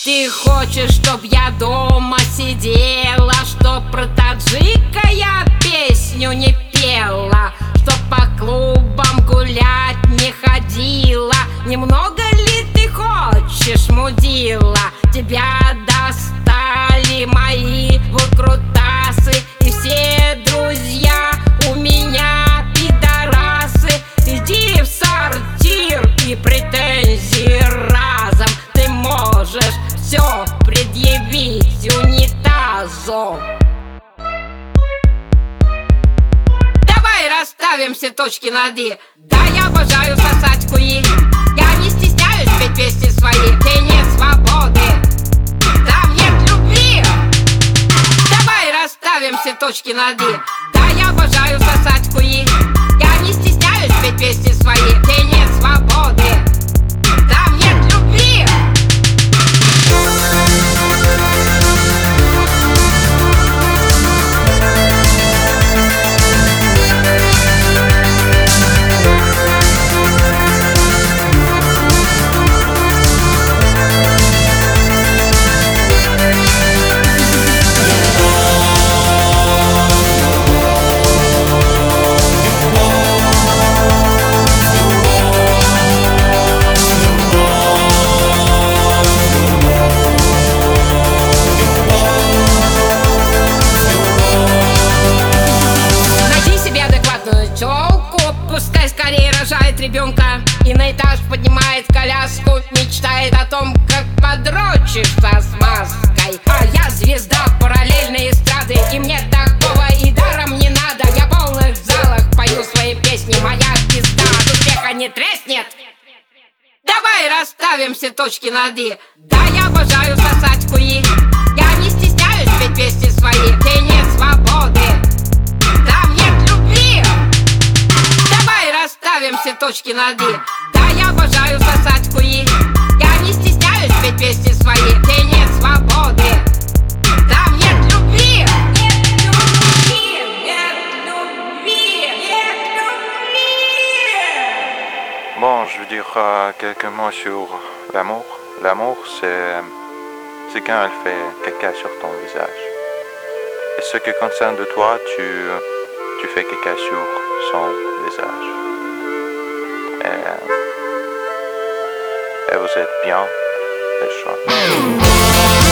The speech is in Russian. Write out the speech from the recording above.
Ты хочешь, чтоб я дома сидела, чтоб про таджика я песню не пела, чтоб по клубам гулять не ходила? Немного ли ты хочешь, мудила? Тебя достали мои выкрутасы, и все друзья у меня пидорасы. Иди в сортир и претензии разом. Ты можешь все предъявить унитазу. Давай расставим все точки над «и». Да, я обожаю сосать хуи. Я не стесняюсь петь песни свои. Где нет свободы, там нет любви. Давай расставим все точки над «и». Да, я обожаю сосать хуи. Я не стесняюсь петь песни свои. Где нет свободы, там нет любви. Пускай скорее рожает ребенка и на этаж поднимает коляску, мечтает о том, как подрочишься с маской. А я звезда параллельной эстрады, и мне такого и даром не надо. Я в полных залах пою свои песни, моя пизда от успеха не треснет. Давай расставим все точки над «и». Да, я обожаю сосать хуи. Я не стесняюсь петь песни свои. Где нет свободы, там нет любви. Давай расставим все точки над «и». Да, я обожаю сосать хуи. Я не стесняюсь петь песни свои. Где нет свободы, там нет любви. Нет любви, нет любви, нет любви. Bon, je veux dire quelques mots sur l'amour. L'amour, c'est quand elle fait caca sur ton visage. Et ce qui concerne de toi, tu fais caca sur son visage. Et vous êtes bien, les choix.